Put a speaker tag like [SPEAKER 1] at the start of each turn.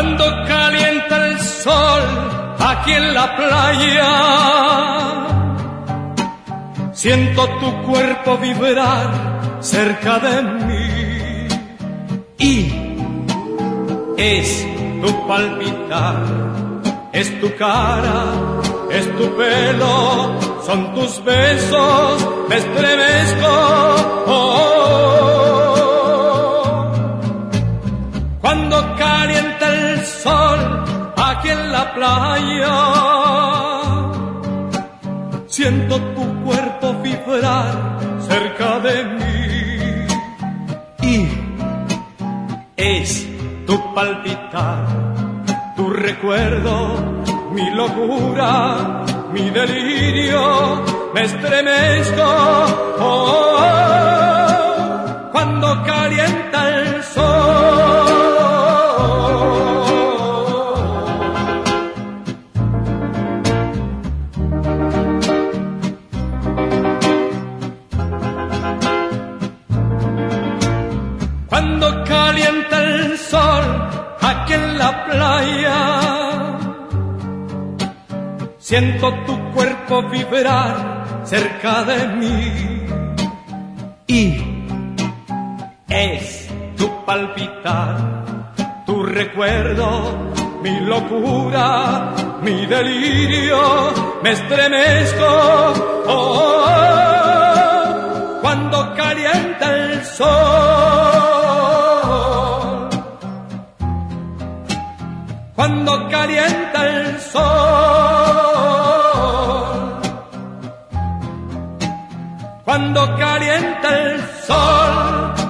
[SPEAKER 1] Cuando calienta el sol aquí en la playa, siento tu cuerpo vibrar cerca de mí y es tu palpitar, es tu cara, es tu pelo, son tus besos, me estremezco. Cuando calienta el sol aquí en la playa, siento tu cuerpo vibrar cerca de mí y es tu palpitar, tu recuerdo, mi locura, mi delirio, me estremezco. Cuando calienta el sol. Cuando calienta el sol aquí en la playa, siento tu cuerpo vibrar cerca de mí y es tu palpitar, tu recuerdo, mi locura, mi delirio, me estremezco. Cuando calienta el sol. Cuando calienta el sol, cuando calienta el sol.